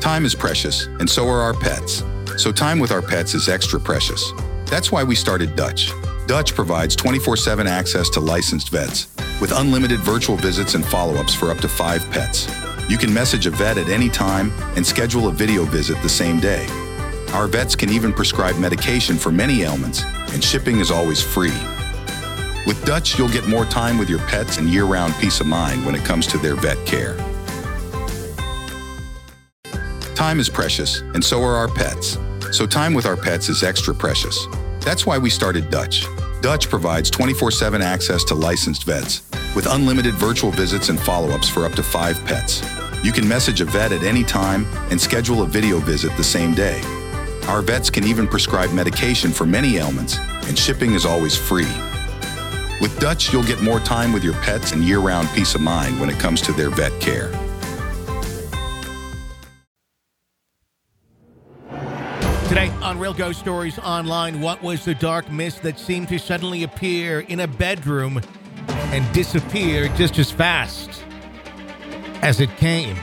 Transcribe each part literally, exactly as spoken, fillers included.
Time is precious, and so are our pets. So time with our pets is extra precious. That's why we started Dutch. Dutch provides twenty-four seven access to licensed vets, with unlimited virtual visits and follow-ups for up to five pets. You can message a vet at any time and schedule a video visit the same day. Our vets can even prescribe medication for many ailments, and shipping is always free. With Dutch, you'll get more time with your pets and year-round peace of mind when it comes to their vet care. Time is precious, and so are our pets. So time with our pets is extra precious. That's why we started Dutch. Dutch provides twenty-four seven access to licensed vets, with unlimited virtual visits and follow-ups for up to five pets. You can message a vet at any time and schedule a video visit the same day. Our vets can even prescribe medication for many ailments, and shipping is always free. With Dutch, you'll get more time with your pets and year-round peace of mind when it comes to their vet care. Today on Real Ghost Stories Online, what was the dark mist that seemed to suddenly appear in a bedroom and disappear just as fast as it came?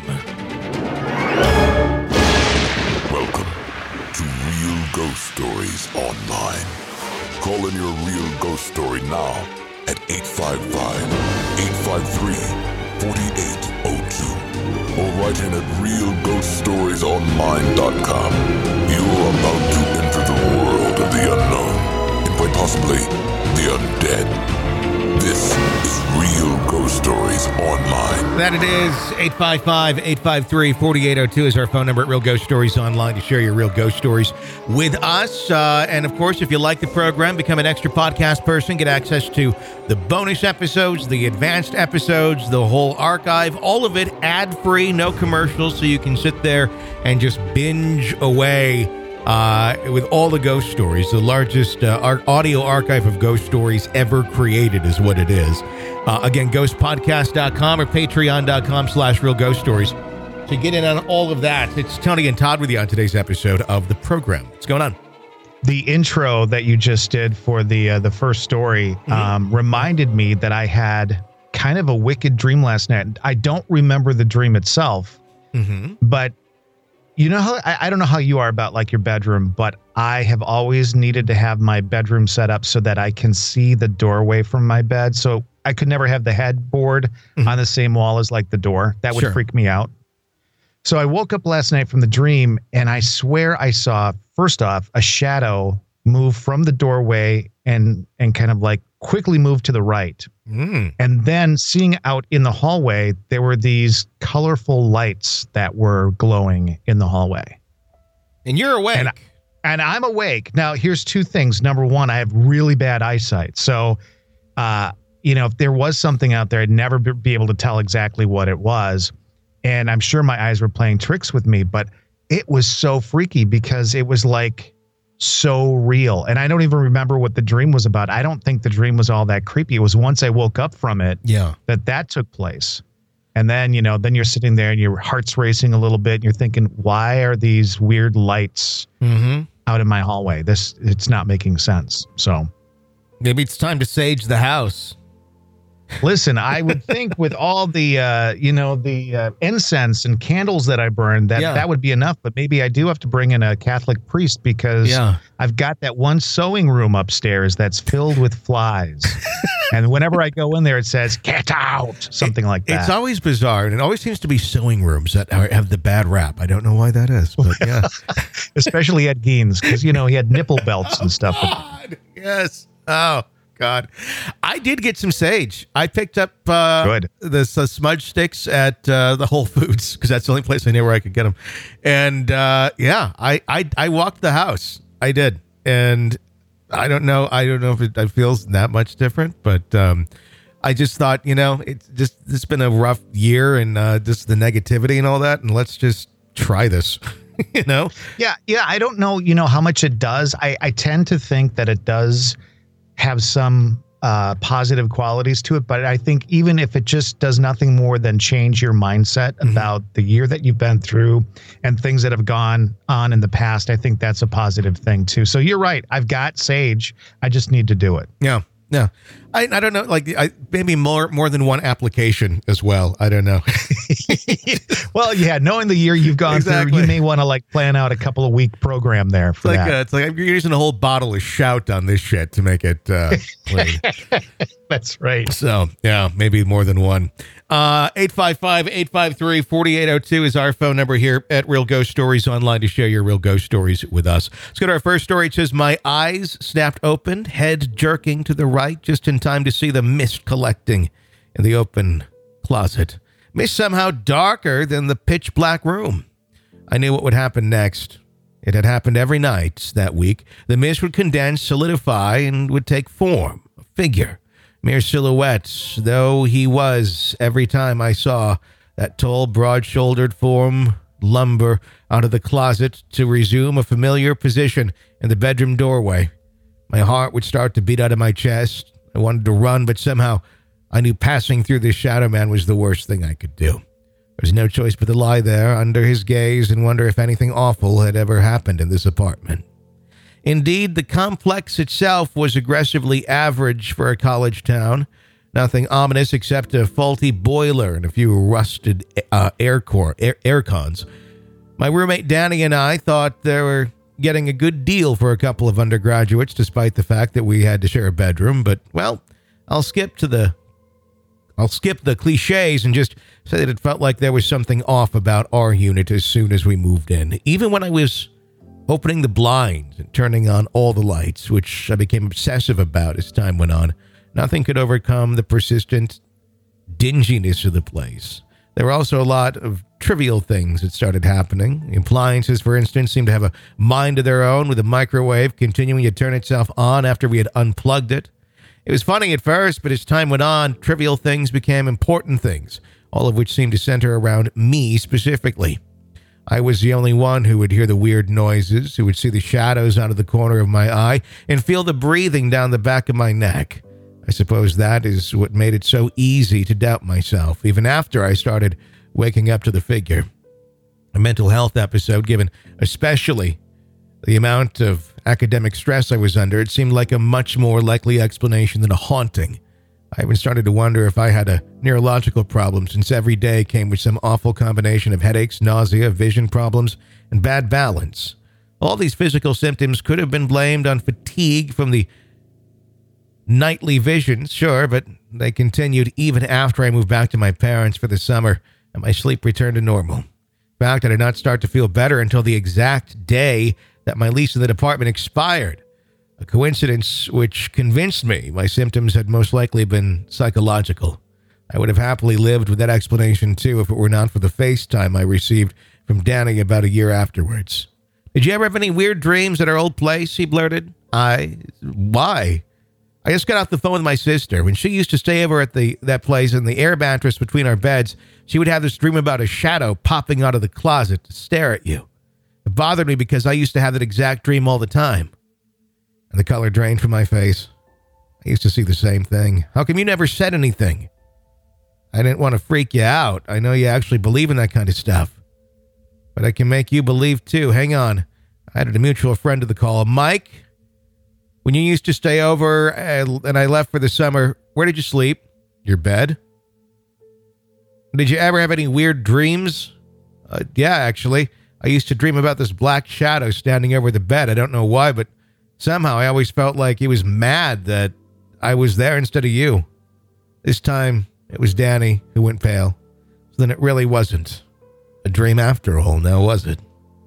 Welcome to Real Ghost Stories Online. Call in your real ghost story now at eight five five, eight five three, four eight zero two or write in at real ghost stories online dot com. You are about to enter the world of the unknown and quite possibly the undead. This is Real Ghost Stories Online. That it is. eight five five, eight five three, four eight zero two is our phone number at Real Ghost Stories Online to share your real ghost stories with us. Uh, and, of course, if you like the program, become an extra podcast person, get access to the bonus episodes, the advanced episodes, the whole archive, all of it ad-free, no commercials, so you can sit there and just binge away Uh, with all the ghost stories. The largest uh, ar- audio archive of ghost stories ever created is what it is. Uh, again, ghost podcast dot com or patreon dot com slash real ghost stories to get in on all of that. It's Tony and Todd with you on today's episode of the program. What's going on? The intro that you just did for the uh, the first story mm-hmm. um, reminded me that I had kind of a wicked dream last night. I don't remember the dream itself, mm-hmm. but you know how I, I don't know how you are about like your bedroom, but I have always needed to have my bedroom set up so that I can see the doorway from my bed. So I could never have the headboard mm-hmm. on the same wall as like the door. That would sure. freak me out. So I woke up last night from the dream and I swear I saw, first off, a shadow move from the doorway and and kind of like quickly move to the right. Mm. And then seeing out in the hallway, there were these colorful lights that were glowing in the hallway. And you're awake. And, and I'm awake. Now, here's two things. Number one, I have really bad eyesight. So, uh, you know, if there was something out there, I'd never be able to tell exactly what it was. And I'm sure my eyes were playing tricks with me, but it was so freaky because it was like so real. And I don't even remember what the dream was about. I don't think the dream was all that creepy. It was once I woke up from it yeah. that that took place. And then, you know, then you're sitting there and your heart's racing a little bit and you're thinking, why are these weird lights mm-hmm. out in my hallway? This, it's not making sense. So maybe it's time to sage the house. Listen, I would think with all the, uh, you know, the uh, incense and candles that I burn, that yeah. that would be enough. But maybe I do have to bring in a Catholic priest because yeah. I've got that one sewing room upstairs that's filled with flies. And whenever I go in there, it says, get out, something it, like that. It's always bizarre. And it always seems to be sewing rooms that are, have the bad rap. I don't know why that is, but yeah. Especially Ed Gein, because, you know, he had nipple belts oh, and stuff. God. Yes. Oh. God, I did get some sage. I picked up uh, Good. the uh, smudge sticks at uh, the Whole Foods because that's the only place I knew where I could get them. And uh, yeah, I, I I walked the house. I did, and I don't know. I don't know if it, it feels that much different, but um, I just thought, you know, it's just it's been a rough year and uh, just the negativity and all that, and let's just try this. You know? Yeah, yeah. I don't know. You know how much it does. I I tend to think that it does have some uh, positive qualities to it. But I think even if it just does nothing more than change your mindset mm-hmm. about the year that you've been through and things that have gone on in the past, I think that's a positive thing too. So you're right. I've got sage. I just need to do it. Yeah. Yeah. I, I don't know, like I, maybe more more than one application as well. I don't know. Well, yeah, knowing the year you've gone Exactly. through, you may want to like plan out a couple of week program there for It's like that. uh, it's like you're using a whole bottle of Shout on this shit to make it uh, clean. That's right. So, yeah, maybe more than one. Uh, eight five five, eight five three, four eight zero two is our phone number here at Real Ghost Stories Online to share your real ghost stories with us. Let's go to our first story. It says, my eyes snapped open, head jerking to the right, just in time to see the mist collecting in the open closet. Mist somehow darker than the pitch black room. I knew what would happen next. It had happened every night that week. The mist would condense, solidify, and would take form, a figure. Mere silhouettes, though he was, every time I saw that tall, broad-shouldered form lumber out of the closet to resume a familiar position in the bedroom doorway. My heart would start to beat out of my chest. I wanted to run, but somehow I knew passing through this shadow man was the worst thing I could do. There was no choice but to lie there under his gaze and wonder if anything awful had ever happened in this apartment. Indeed, the complex itself was aggressively average for a college town. Nothing ominous except a faulty boiler and a few rusted uh, air, core, air, air cons. My roommate Danny and I thought they were getting a good deal for a couple of undergraduates, despite the fact that we had to share a bedroom. But, well, I'll skip to the I'll skip the cliches and just say that it felt like there was something off about our unit as soon as we moved in. Even when I was opening the blinds and turning on all the lights, which I became obsessive about as time went on, nothing could overcome the persistent dinginess of the place. There were also a lot of trivial things that started happening. The appliances, for instance, seemed to have a mind of their own, with a microwave continuing to turn itself on after we had unplugged it. It was funny at first, but as time went on, trivial things became important things, all of which seemed to center around me specifically. I was the only one who would hear the weird noises, who would see the shadows out of the corner of my eye, and feel the breathing down the back of my neck. I suppose that is what made it so easy to doubt myself, even after I started waking up to the figure. A mental health episode, given especially the amount of academic stress I was under, it seemed like a much more likely explanation than a haunting. I even started to wonder if I had a neurological problem, since every day came with some awful combination of headaches, nausea, vision problems, and bad balance. All these physical symptoms could have been blamed on fatigue from the nightly visions, sure, but they continued even after I moved back to my parents for the summer and my sleep returned to normal. In fact, I did not start to feel better until the exact day that my lease in the department expired. A coincidence which convinced me my symptoms had most likely been psychological. I would have happily lived with that explanation too if it were not for the FaceTime I received from Danny about a year afterwards. Did you ever have any weird dreams at our old place? He blurted. I... Why? I just got off the phone with my sister. When she used to stay over at the that place, in the air mattress between our beds, she would have this dream about a shadow popping out of the closet to stare at you. It bothered me because I used to have that exact dream all the time. And the color drained from my face. I used to see the same thing. How come you never said anything? I didn't want to freak you out. I know you actually believe in that kind of stuff. But I can make you believe too. Hang on. I added a mutual friend to the call. Mike, when you used to stay over and I left for the summer, where did you sleep? Your bed? Did you ever have any weird dreams? Uh, yeah, actually. I used to dream about this black shadow standing over the bed. I don't know why, but somehow I always felt like he was mad that I was there instead of you. This time, it was Danny who went pale. So then it really wasn't a dream after all, now was it?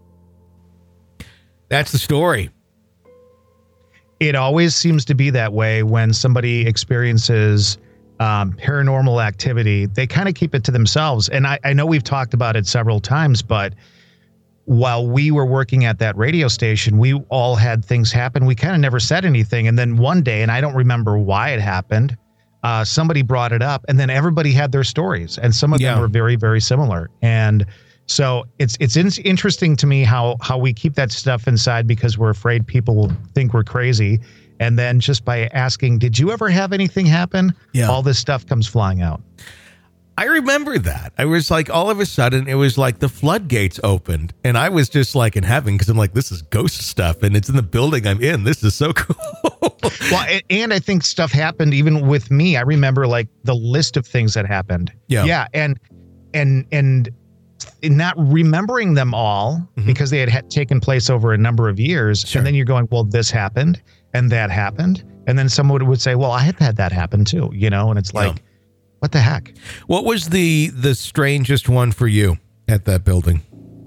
That's the story. It always seems to be that way when somebody experiences um, paranormal activity. They kind of keep it to themselves. And I, I know we've talked about it several times, but while we were working at that radio station, we all had things happen. We kind of never said anything. And then one day, and I don't remember why it happened, uh, somebody brought it up, and then everybody had their stories, and some of Yeah. them were very, very similar. And so it's it's in- interesting to me how how we keep that stuff inside because we're afraid people will think we're crazy. And then just by asking, did you ever have anything happen? Yeah. All this stuff comes flying out. I remember that. I was like, all of a sudden, it was like the floodgates opened, and I was just like in heaven because I'm like, this is ghost stuff, and it's in the building I'm in. This is so cool. Well, and I think stuff happened even with me. I remember like the list of things that happened. Yeah, yeah, and and and not remembering them all mm-hmm. because they had, had taken place over a number of years, sure. and then you're going, well, this happened and that happened, and then someone would say, well, I have had that happen too, you know, and it's like. Yeah. What the heck? What was the the strangest one for you at that building?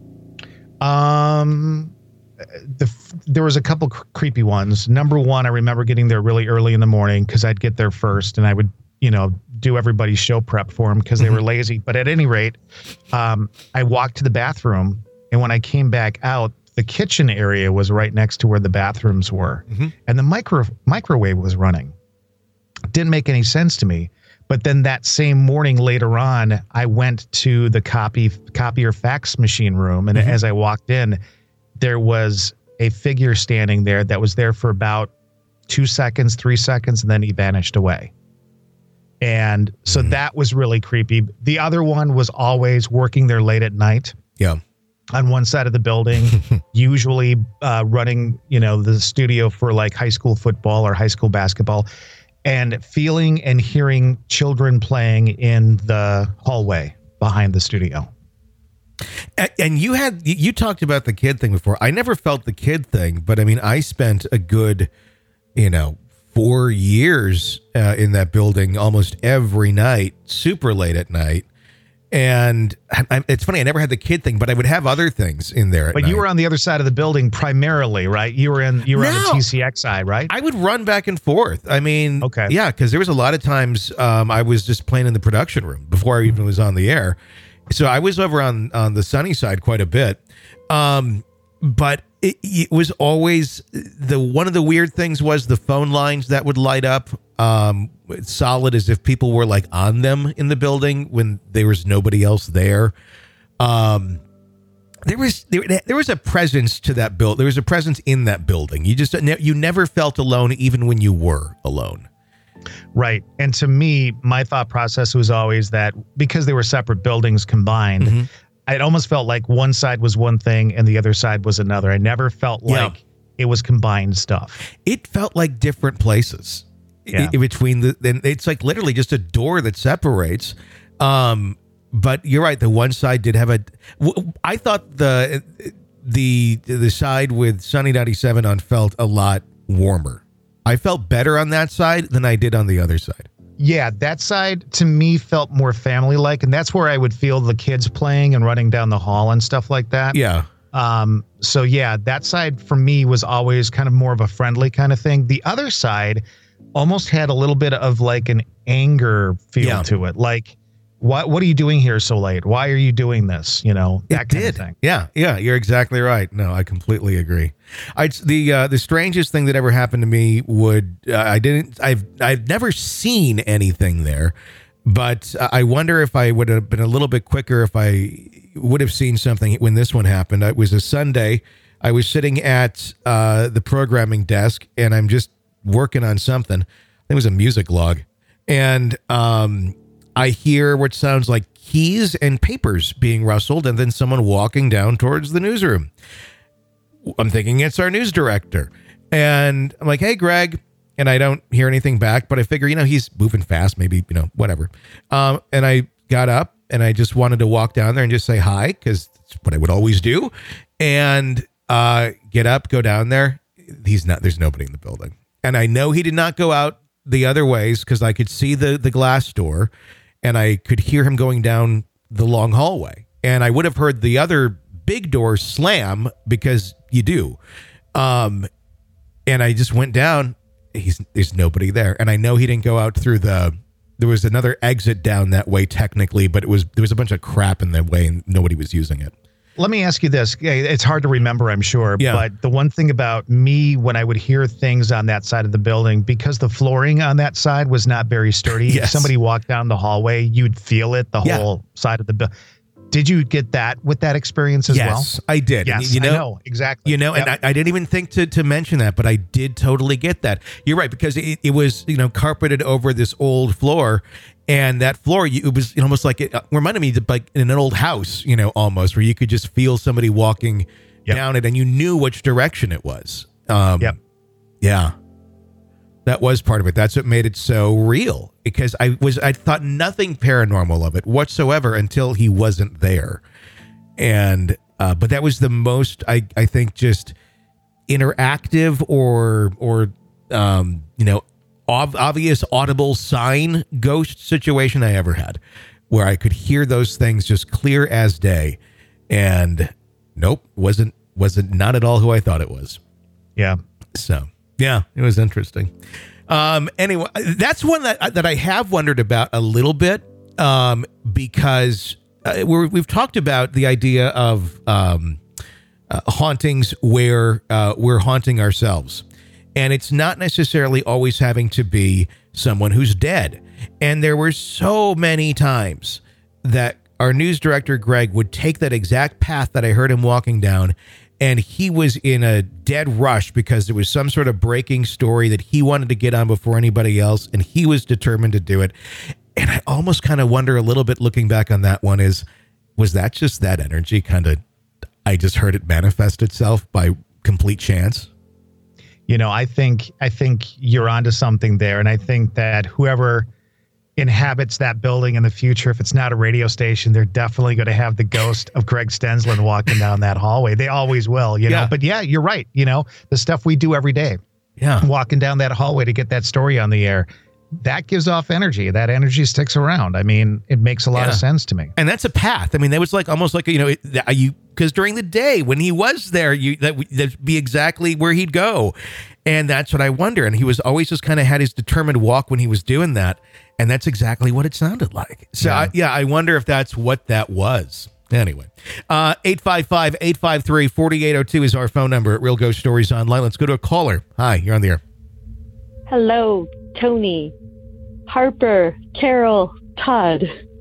Um, the there was a couple cr- creepy ones. Number one, I remember getting there really early in the morning because I'd get there first, and I would, you know, do everybody's show prep for them because they were lazy. But at any rate, um, I walked to the bathroom, and when I came back out, the kitchen area was right next to where the bathrooms were, mm-hmm. and the micro microwave was running. Didn't make any sense to me. But then that same morning later on, I went to the copy copier fax machine room. And mm-hmm. as I walked in, there was a figure standing there that was there for about two seconds, three seconds, and then he vanished away. And so mm-hmm. that was really creepy. The other one was always working there late at night. Yeah. On one side of the building, usually uh, running, you know, the studio for like high school football or high school basketball. And feeling and hearing children playing in the hallway behind the studio. And you had, you talked about the kid thing before. I never felt the kid thing, but I mean, I spent a good, you know, four years uh, in that building almost every night, super late at night. And I, it's funny, I never had the kid thing, but I would have other things in there. But night. You were on the other side of the building primarily, right? You were in, you were no. on the T C X side, right? I would run back and forth. I mean, okay, yeah, because there was a lot of times um, I was just playing in the production room before I even was on the air. So I was over on, on the sunny side quite a bit. Um, but it, it was always the one of the weird things was the phone lines that would light up um, solid as if people were like on them in the building when there was nobody else there. Um, there was there, there was a presence to that build. There was a presence in that building. You just you never felt alone, even when you were alone. Right. And to me, my thought process was always that because they were separate buildings combined, mm-hmm. it almost felt like one side was one thing and the other side was another. I never felt like yeah. it was combined stuff. It felt like different places yeah. in between the, and it's like literally just a door that separates. Um, but you're right. The one side did have a, I thought the, the, the side with Sunny ninety-seven on felt a lot warmer. I felt better on that side than I did on the other side. Yeah, that side to me felt more family-like, and that's where I would feel the kids playing and running down the hall and stuff like that. Yeah. Um. So yeah, that side for me was always kind of more of a friendly kind of thing. The other side almost had a little bit of like an anger feel yeah. to it, like. What what are you doing here so late? Why are you doing this? You know, that it kind did. of thing. Yeah, yeah, you're exactly right. No, I completely agree. I the uh, the strangest thing that ever happened to me would uh, I didn't I've I've never seen anything there, but I wonder if I would have been a little bit quicker if I would have seen something when this one happened. It was a Sunday. I was sitting at uh, the programming desk and I'm just working on something. It was a music log, and um. I hear what sounds like keys and papers being rustled and then someone walking down towards the newsroom. I'm thinking it's our news director. And I'm like, hey, Greg. And I don't hear anything back, but I figure, you know, he's moving fast, maybe, you know, whatever. Um, and I got up and I just wanted to walk down there and just say hi, because that's what I would always do. And uh, get up, go down there. He's not, there's nobody in the building. And I know he did not go out the other ways because I could see the, the glass door. And I could hear him going down the long hallway. And I would have heard the other big door slam because you do. Um, and I just went down. He's There's nobody there. And I know he didn't go out through the... There was another exit down that way technically, but it was there was a bunch of crap in the way and nobody was using it. Let me ask you this. It's hard to remember, I'm sure. Yeah. But the one thing about me, when I would hear things on that side of the building, because the flooring on that side was not very sturdy, yes. if somebody walked down the hallway, you'd feel it the yeah. whole side of the building. Did you get that with that experience as yes, well? Yes, I did. Yes, you know, I know. Exactly. You know, yep. and I, I didn't even think to, to mention that, but I did totally get that. You're right, because it, it was, you know, carpeted over this old floor. And that floor, you, it was almost like it reminded me of like in an old house, you know, almost where you could just feel somebody walking yep. down it, and you knew which direction it was. Um, yep. Yeah. That was part of it. That's what made it so real, because I was, I thought nothing paranormal of it whatsoever until he wasn't there. And, uh, but that was the most, I, I think, just interactive or, or, um, you know, ov- obvious audible sign ghost situation I ever had, where I could hear those things just clear as day. And nope, wasn't, wasn't not at all who I thought it was. Yeah. So. Yeah, it was interesting. Um, anyway, that's one that that I have wondered about a little bit, um, because uh, we're, we've talked about the idea of um, uh, hauntings where uh, we're haunting ourselves. And it's not necessarily always having to be someone who's dead. And there were so many times that our news director, Greg, would take that exact path that I heard him walking down, and he was in a dead rush because there was some sort of breaking story that he wanted to get on before anybody else, and he was determined to do it. And I almost kind of wonder a little bit, looking back on that one, is, was that just that energy kind of, I just heard it manifest itself by complete chance? You know, I think, I think you're onto something there. And I think that whoever inhabits that building in the future, if it's not a radio station, they're definitely going to have the ghost of Greg Stensland walking down that hallway. They always will, you know, yeah. But yeah, you're right. You know, the stuff we do every day, yeah, walking down that hallway to get that story on the air, that gives off energy. That energy sticks around. I mean, it makes a lot yeah. of sense to me. And that's a path. I mean, that was like almost like, you know, it, that you, because during the day when he was there, you that that'd be exactly where he'd go. And that's what I wonder. And he was always just kind of had his determined walk when he was doing that. And that's exactly what it sounded like. So, yeah, I, yeah, I wonder if that's what that was. Anyway, uh, eight five five, eight five three, four eight zero two is our phone number at Real Ghost Stories Online. Let's go to a caller. Hi, you're on the air. Hello, Tony, Harper, Carol, Todd.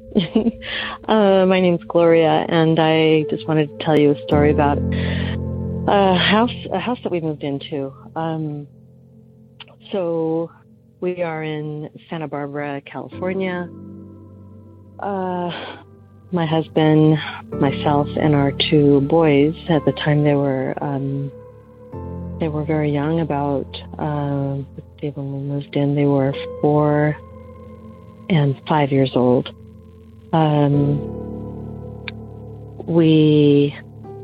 uh, my name's Gloria, and I just wanted to tell you a story about a house, a house that we moved into. Um, so... We are in Santa Barbara, California. Uh, my husband, myself, and our two boys, at the time they were um, they were very young. About uh, let's see, when we moved in, they were four and five years old. Um, we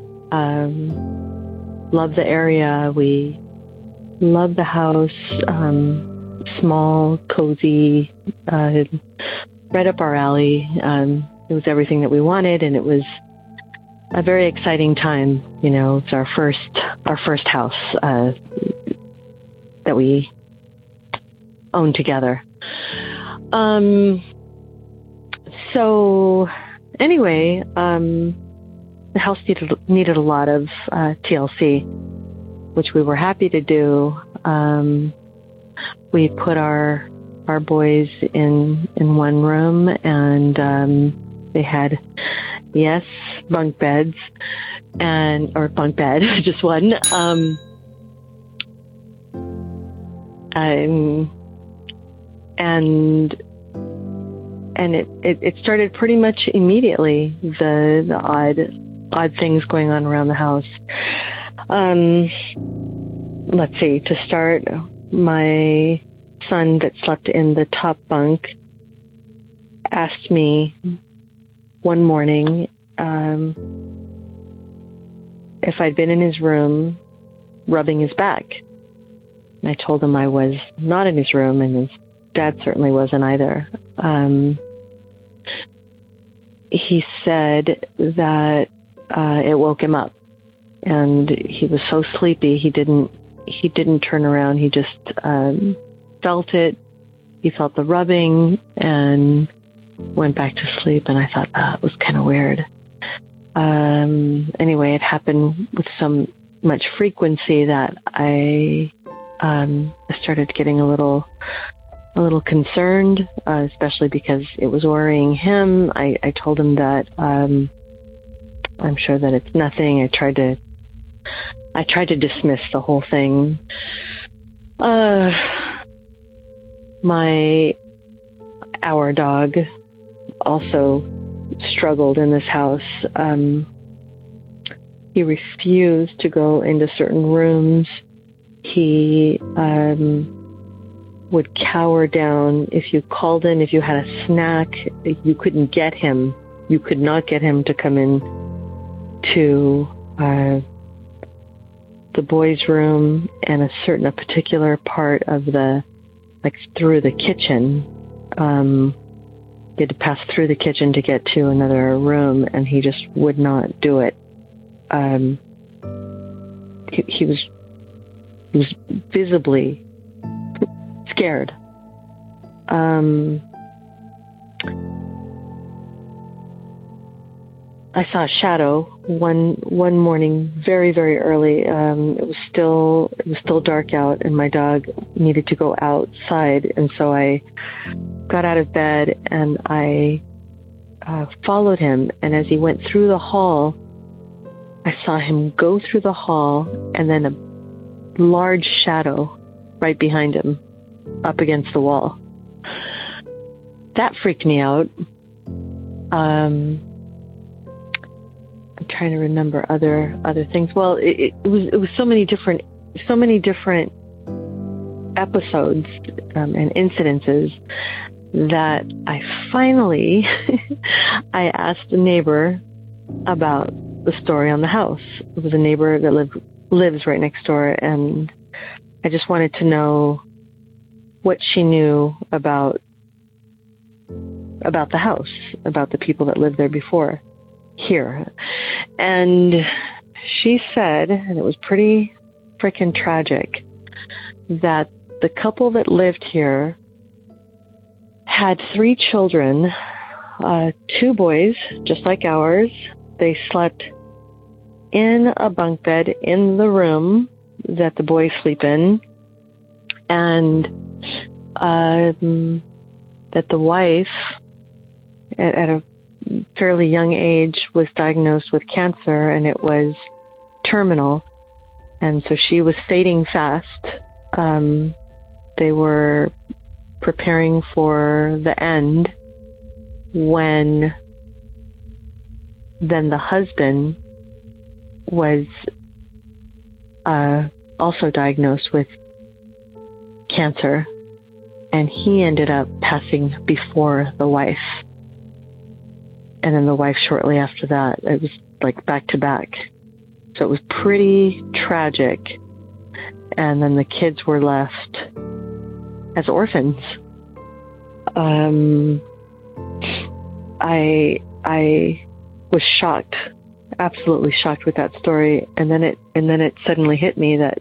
um, love the area. We love the house. Um, Small, cozy, uh, right up our alley. Um, it was everything that we wanted, and it was a very exciting time. You know, it's our first, our first house uh, that we owned together. Um. So, anyway, um, the house needed needed a lot of uh, T L C, which we were happy to do. Um, We put our our boys in in one room, and um, they had, yes, bunk beds, and or bunk bed, just one. Um, um, and and it, it, it started pretty much immediately. The the odd odd things going on around the house. Um, let's see. To start. My son that slept in the top bunk asked me one morning um, if I'd been in his room rubbing his back. And I told him I was not in his room, and his dad certainly wasn't either. Um, he said that uh, it woke him up, and he was so sleepy he didn't He didn't turn around. He just um, felt it. He felt the rubbing and went back to sleep. And I thought, oh, it was kind of weird. Um, anyway, it happened with so much frequency that I um, started getting a little, a little concerned, uh, especially because it was worrying him. I, I told him that um, I'm sure that it's nothing. I tried to. I tried to dismiss the whole thing. Uh, my, our dog also struggled in this house. Um, he refused to go into certain rooms. He um, would cower down. If you called him, if you had a snack, you couldn't get him. You could not get him to come in to uh, the boys' room and a certain, a particular part of the, like through the kitchen. Um, he had to pass through the kitchen to get to another room, and he just would not do it. Um, he, he was he was visibly scared. Um, I saw a shadow one one morning, very very early. Um, it was still it was still dark out, and my dog needed to go outside, and so I got out of bed and I uh, followed him. And as he went through the hall, I saw him go through the hall, and then a large shadow right behind him, up against the wall. That freaked me out. Um, I'm trying to remember other other things. Well, it, it was it was so many different so many different episodes um, and incidences that I finally I asked a neighbor about the story on the house. It was a neighbor that lived lives right next door, and I just wanted to know what she knew about about the house, about the people that lived there before here. And she said, and it was pretty freaking tragic, that the couple that lived here had three children, uh, two boys, just like ours. They slept in a bunk bed in the room that the boys sleep in, and um, that the wife, at, at a fairly young age, was diagnosed with cancer, and it was terminal, and so she was fading fast. Um, they were preparing for the end when then the husband was uh, also diagnosed with cancer, and he ended up passing before the wife. And then the wife shortly after that. It was like back to back. So it was pretty tragic. And then the kids were left as orphans. Um, I I was shocked, absolutely shocked with that story. And then it and then it suddenly hit me that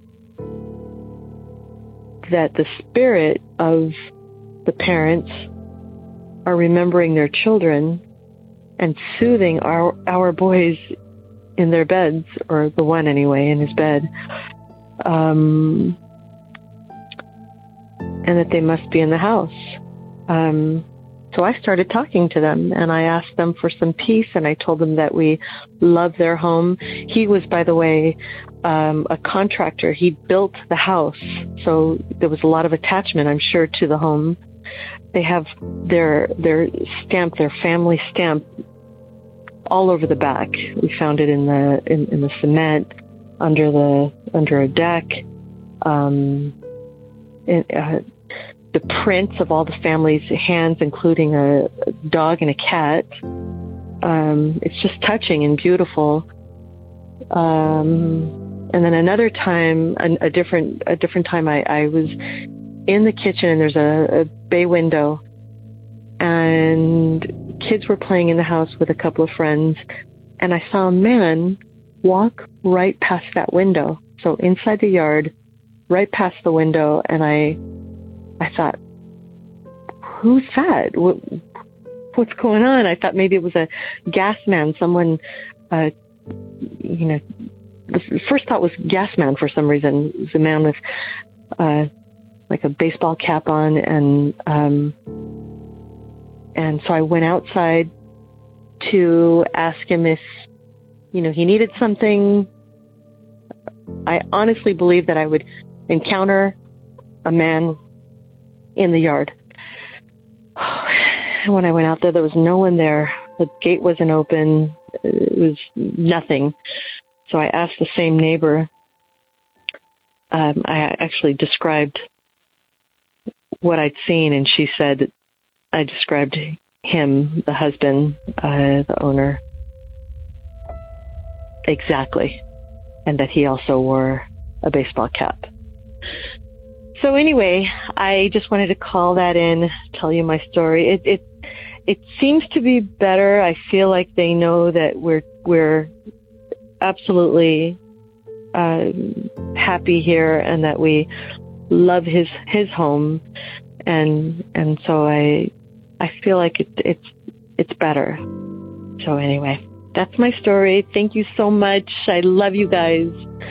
that the spirit of the parents are remembering their children and soothing our our boys in their beds, or the one anyway, in his bed, um, and that they must be in the house. Um, so I started talking to them, and I asked them for some peace, and I told them that we love their home. He was, by the way, um, a contractor. He built the house, so there was a lot of attachment, I'm sure, to the home. They have their their stamp, their family stamp, all over the back. We found it in the in, in the cement, under the under a deck. Um, it, uh, the prints of all the family's hands, including a dog and a cat. Um, it's just touching and beautiful. Um, and then another time, a, a different a different time, I, I was in the kitchen, and there's a, a bay window, and kids were playing in the house with a couple of friends, and I saw a man walk right past that window. So inside the yard, right past the window, and I I thought, who's that? What, what's going on? I thought maybe it was a gas man, someone, uh, you know, the first thought was gas man for some reason. It was a man with uh, like a baseball cap on, and um, and so I went outside to ask him if, you know, he needed something. I honestly believe that I would encounter a man in the yard. when I went out there, there was no one there. The gate wasn't open. It was nothing. So I asked the same neighbor. Um, I actually described what I'd seen, and she said I described him, the husband, uh, the owner, exactly, and that he also wore a baseball cap. So anyway, I just wanted to call that in, tell you my story. It it it seems to be better. I feel like they know that we're we're absolutely uh, happy here, and that we love his his home, and and so I I feel like it, it's it's better. So anyway, that's my story. Thank you so much. I love you guys.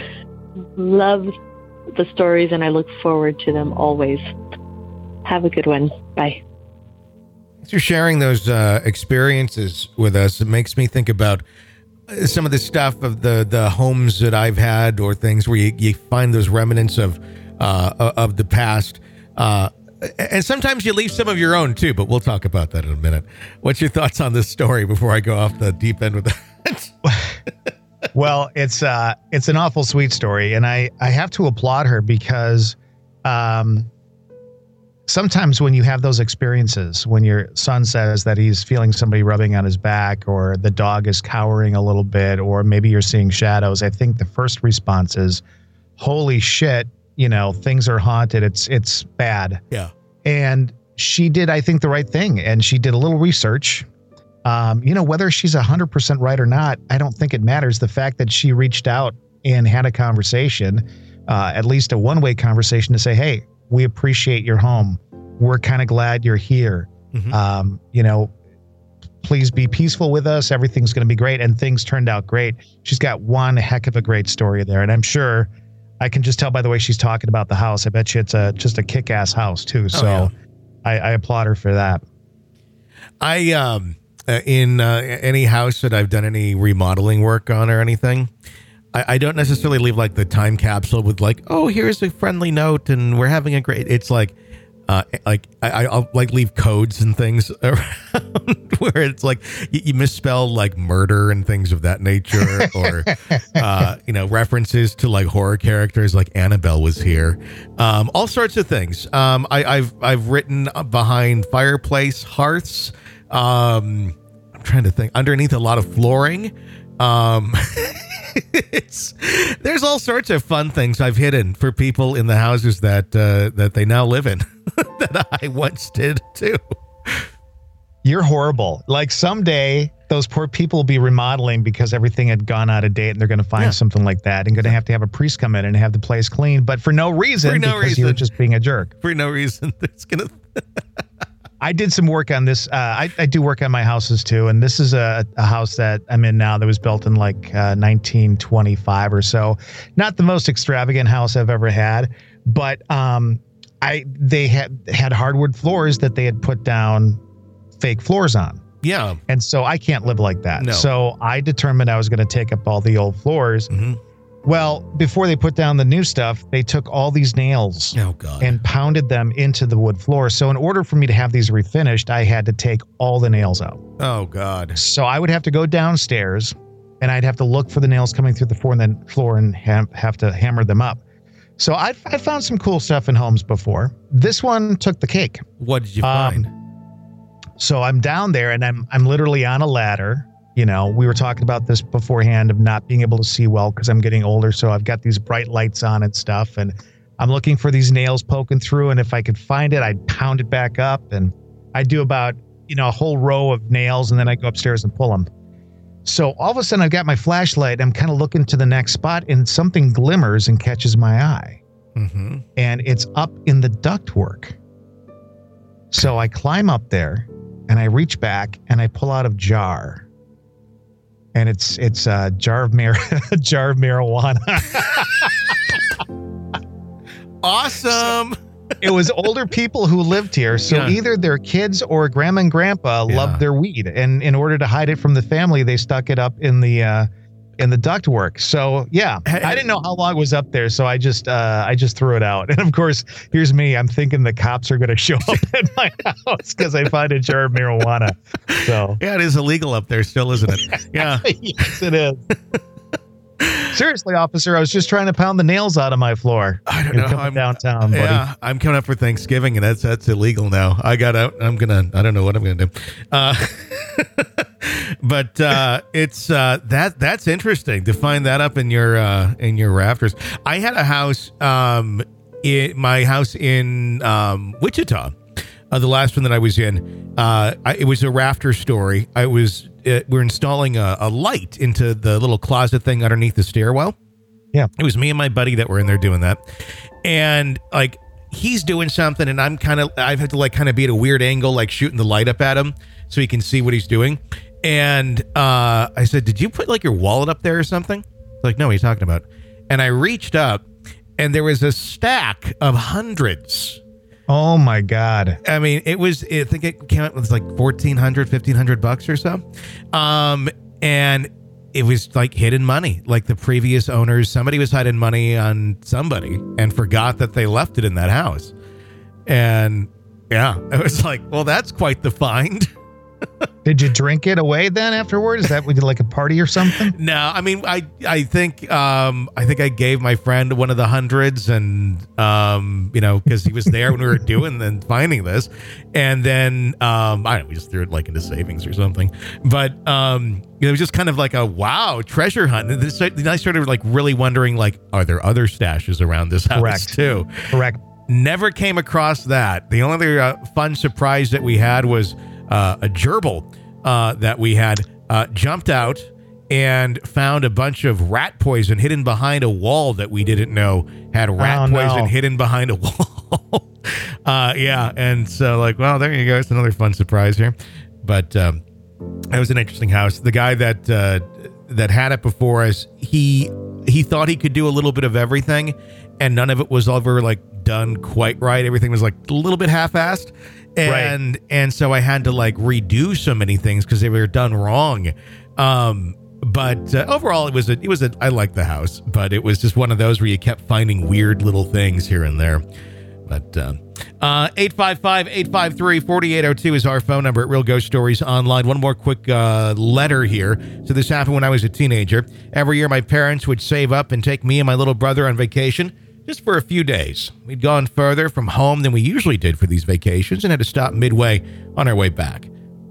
Love the stories, and I look forward to them always. Have a good one. Bye. Thanks for sharing those uh, experiences with us. It makes me think about some of the stuff of the, the homes that I've had, or things where you, you find those remnants of uh, of the past. Uh, and sometimes you leave some of your own too, but we'll talk about that in a minute. What's your thoughts on this story before I go off the deep end with that? Well, it's uh, it's an awful sweet story, and I, I have to applaud her because um, sometimes when you have those experiences, when your son says that he's feeling somebody rubbing on his back, or the dog is cowering a little bit, or maybe you're seeing shadows, I think the first response is, holy shit, you know, things are haunted. It's it's bad. Yeah. And she did, I think, the right thing, and she did a little research. Um, you know, whether she's one hundred percent right or not, I don't think it matters. The fact that she reached out and had a conversation, uh, at least a one-way conversation, to say, hey, we appreciate your home. We're kind of glad you're here. Mm-hmm. Um, you know, please be peaceful with us. Everything's going to be great. And things turned out great. She's got one heck of a great story there. And I'm sure, I can just tell by the way she's talking about the house. I bet you it's a just a kick-ass house too. So oh, yeah. I, I applaud her for that. I, um, Uh, in uh, any house that I've done any remodeling work on or anything, I, I don't necessarily leave like the time capsule with like, oh, here's a friendly note and we're having a great. It's like, uh, like I, I'll like leave codes and things around where it's like you, you misspell like murder and things of that nature, or uh, you know, references to like horror characters, like Annabelle was here, um, all sorts of things. Um, I, I've I've written behind fireplace hearths. Um, I'm trying to think underneath a lot of flooring. Um, it's, there's all sorts of fun things I've hidden for people in the houses that, uh, that they now live in that I once did too. You're horrible. Like someday those poor people will be remodeling because everything had gone out of date, and they're going to find yeah. something like that and going to have to have a priest come in and have the place clean, but for no reason, for no because reason. You were just being a jerk. For no reason. It's going to... I did some work on this. Uh, I, I do work on my houses too. And this is a, a house that I'm in now that was built in like uh, nineteen twenty-five or so. Not the most extravagant house I've ever had, but um, I they had had hardwood floors that they had put down fake floors on. Yeah. And so I can't live like that. No. So I determined I was going to take up all the old floors. Mm-hmm. Well, before they put down the new stuff, they took all these nails oh, God. and pounded them into the wood floor. So in order for me to have these refinished, I had to take all the nails out. Oh, God. So I would have to go downstairs, and I'd have to look for the nails coming through the floor and then floor and ha- have to hammer them up. So I I found some cool stuff in homes before. This one took the cake. What did you find? Um, so I'm down there, and I'm I'm literally on a ladder. You know, we were talking about this beforehand of not being able to see well because I'm getting older. So I've got these bright lights on and stuff. And I'm looking for these nails poking through. And if I could find it, I'd pound it back up. And I do about, you know, a whole row of nails. And then I go upstairs and pull them. So all of a sudden I've got my flashlight. I'm kind of looking to the next spot, and something glimmers and catches my eye. Mm-hmm. And it's up in the ductwork. So I climb up there and I reach back and I pull out a jar. And it's it's a jar of mar- jar of marijuana. Awesome. So it was older people who lived here, so yeah. either their kids or grandma and grandpa yeah. loved their weed, and in order to hide it from the family, they stuck it up in the uh, in the ductwork. So yeah, I didn't know how long it was up there, so I just uh, I just threw it out. And of course, here's me. I'm thinking the cops are going to show up at my house because I find a jar of marijuana. So yeah, it is illegal up there still, isn't it? Yeah, yes, it is. Seriously, officer, I was just trying to pound the nails out of my floor. I don't know. I'm downtown, buddy. Yeah, I'm coming up for Thanksgiving, and that's that's illegal now. I got out. I'm gonna. I don't know what I'm gonna do. Uh, but uh, it's uh, that that's interesting to find that up in your uh, in your rafters. I had a house, um, in my house in um, Wichita. Uh, the last one that I was in, uh, I, it was a rafter story. I was uh, we're installing a, a light into the little closet thing underneath the stairwell. Yeah, it was me and my buddy that were in there doing that, and like he's doing something, and I'm kind of I've had to like kind of be at a weird angle, like shooting the light up at him so he can see what he's doing. And uh, I said, "Did you put like your wallet up there or something?" He's like, "No, what are you talking about?" And I reached up, and there was a stack of hundreds. Oh my God. I mean, it was, I think it came out with like fourteen hundred, fifteen hundred bucks or so. Um, and it was like hidden money. Like the previous owners, somebody was hiding money on somebody and forgot that they left it in that house. And yeah, it was like, well, that's quite the find. Did you drink it away then afterward? Is that like a party or something? No, I mean, I I think um, I think I gave my friend one of the hundreds, and um, you know, because he was there when we were doing and finding this, and then um, I don't know, we just threw it like into savings or something. But um, it was just kind of like a wow treasure hunt. And then I started like really wondering, like, are there other stashes around this house Correct. too? Correct. Never came across that. The only other uh, fun surprise that we had was. Uh, a gerbil uh, that we had uh, jumped out and found a bunch of rat poison hidden behind a wall that we didn't know had rat oh, poison no. hidden behind a wall. uh, yeah, and so like, well, there you go. It's another fun surprise here. But um, it was an interesting house. The guy that uh, that had it before us, he he thought he could do a little bit of everything, and none of it was ever like done quite right. Everything was like a little bit half-assed. And right. and so I had to like redo so many things because they were done wrong. Um, but uh, overall, it was a it was a I liked the house, but it was just one of those where you kept finding weird little things here and there. But uh, uh, eight five five, eight five three, four eight zero two is our phone number at Real Ghost Stories Online. One more quick uh, letter here. So this happened when I was a teenager. Every year, my parents would save up and take me and my little brother on vacation. Just for a few days. We'd gone further from home than we usually did for these vacations and had to stop midway on our way back.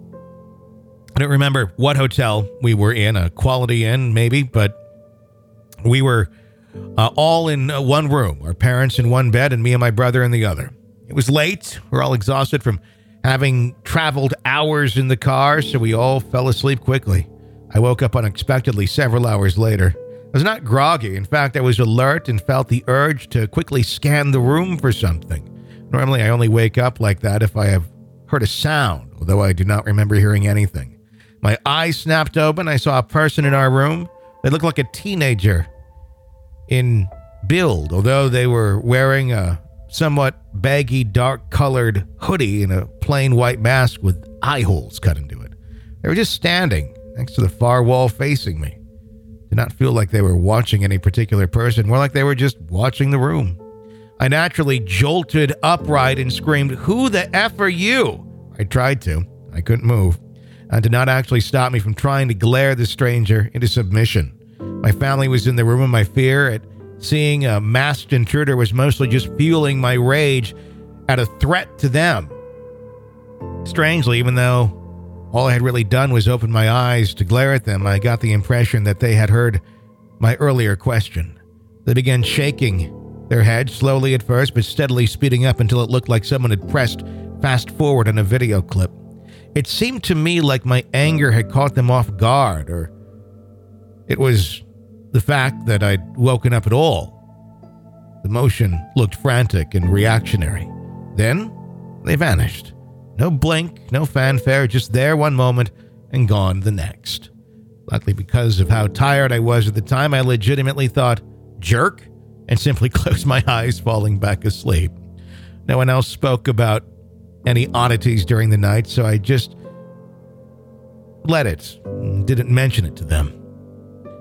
I don't remember what hotel we were in, a Quality Inn maybe, but we were uh, all in uh, one room, our parents in one bed and me and my brother in the other. It was late. We're all exhausted from having traveled hours in the car, so we all fell asleep quickly. I woke up unexpectedly several hours later. I was not groggy. In fact, I was alert and felt the urge to quickly scan the room for something. Normally, I only wake up like that if I have heard a sound, although I do not remember hearing anything. My eyes snapped open. I saw a person in our room. They looked like a teenager in build, although they were wearing a somewhat baggy, dark-colored hoodie and a plain white mask with eye holes cut into it. They were just standing next to the far wall facing me. Did not feel like they were watching any particular person, more like they were just watching the room. I naturally jolted upright and screamed, "Who the F are you?" I tried to. I couldn't move. It did not actually stop me from trying to glare the stranger into submission. My family was in the room, and my fear at seeing a masked intruder was mostly just fueling my rage at a threat to them. Strangely, even though all I had really done was open my eyes to glare at them, I got the impression that they had heard my earlier question. They began shaking their heads, slowly at first, but steadily speeding up until it looked like someone had pressed fast forward on a video clip. It seemed to me like my anger had caught them off guard, or it was the fact that I'd woken up at all. The motion looked frantic and reactionary. Then they vanished. No blink, no fanfare, just there one moment and gone the next. Luckily, because of how tired I was at the time, I legitimately thought, jerk, and simply closed my eyes, falling back asleep. No one else spoke about any oddities during the night, so I just let it, didn't mention it to them.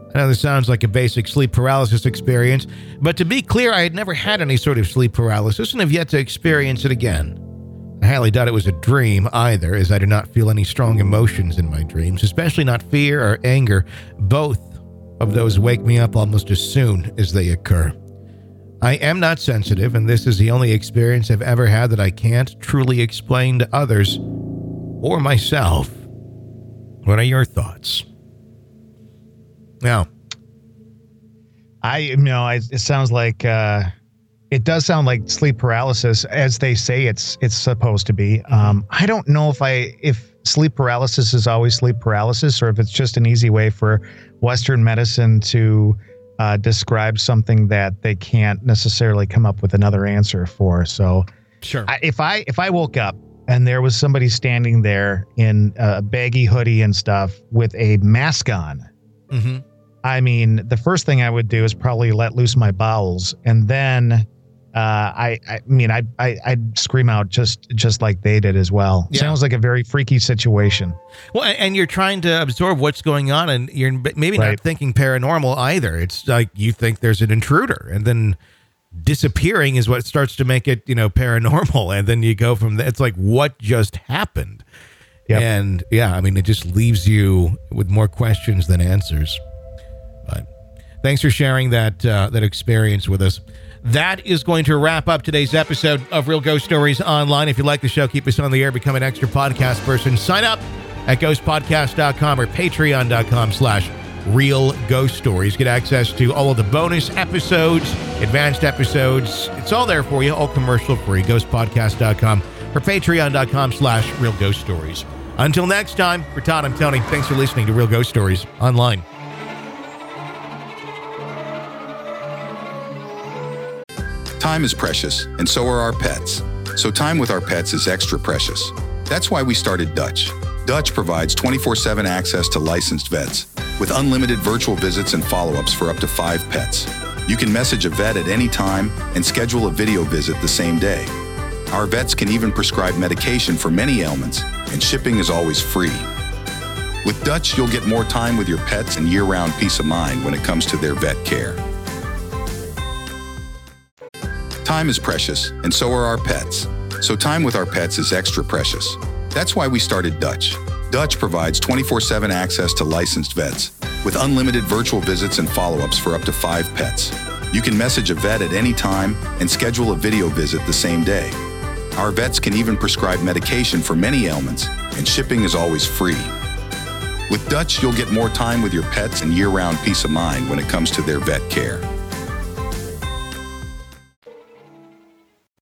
I know this sounds like a basic sleep paralysis experience, but to be clear, I had never had any sort of sleep paralysis and have yet to experience it again. I highly doubt it was a dream either, as I do not feel any strong emotions in my dreams, especially not fear or anger. Both of those wake me up almost as soon as they occur. I am not sensitive, and this is the only experience I've ever had that I can't truly explain to others or myself. What are your thoughts? Now, I, you know, I, it sounds like, uh, it does sound like sleep paralysis, as they say it's it's supposed to be. Um, I don't know if I if sleep paralysis is always sleep paralysis, or if it's just an easy way for Western medicine to uh, describe something that they can't necessarily come up with another answer for. So, sure. I, if I if I woke up and there was somebody standing there in a baggy hoodie and stuff with a mask on. Mm-hmm. I mean, the first thing I would do is probably let loose my bowels, and then uh, I, I mean, I, I, I'd scream out just, just like they did as well. Yeah. Sounds like a very freaky situation. Well, and you're trying to absorb what's going on, and you're maybe Right. not thinking paranormal either. It's like you think there's an intruder, and then disappearing is what starts to make it, you know, paranormal. And then you go from there. It's like, what just happened? Yep. And yeah, I mean, it just leaves you with more questions than answers. But thanks for sharing that uh, that experience with us. That is going to wrap up today's episode of Real Ghost Stories Online. If you like the show, keep us on the air, become an extra podcast person. Sign up at ghost podcast dot com or patreon dot com slash real ghost stories. Get access to all of the bonus episodes, advanced episodes. It's all there for you, all commercial free. ghost podcast dot com or patreon dot com slash real ghost stories. Until next time, for Todd, I'm Tony. Thanks for listening to Real Ghost Stories Online. Time is precious, and so are our pets. So time with our pets is extra precious. That's why we started Dutch. Dutch provides twenty-four seven access to licensed vets, with unlimited virtual visits and follow-ups for up to five pets. You can message a vet at any time and schedule a video visit the same day. Our vets can even prescribe medication for many ailments, and shipping is always free. With Dutch, you'll get more time with your pets and year-round peace of mind when it comes to their vet care. Time is precious, and so are our pets. So time with our pets is extra precious. That's why we started Dutch. Dutch provides twenty-four seven access to licensed vets, with unlimited virtual visits and follow-ups for up to five pets. You can message a vet at any time and schedule a video visit the same day. Our vets can even prescribe medication for many ailments, and shipping is always free. With Dutch, you'll get more time with your pets and year-round peace of mind when it comes to their vet care.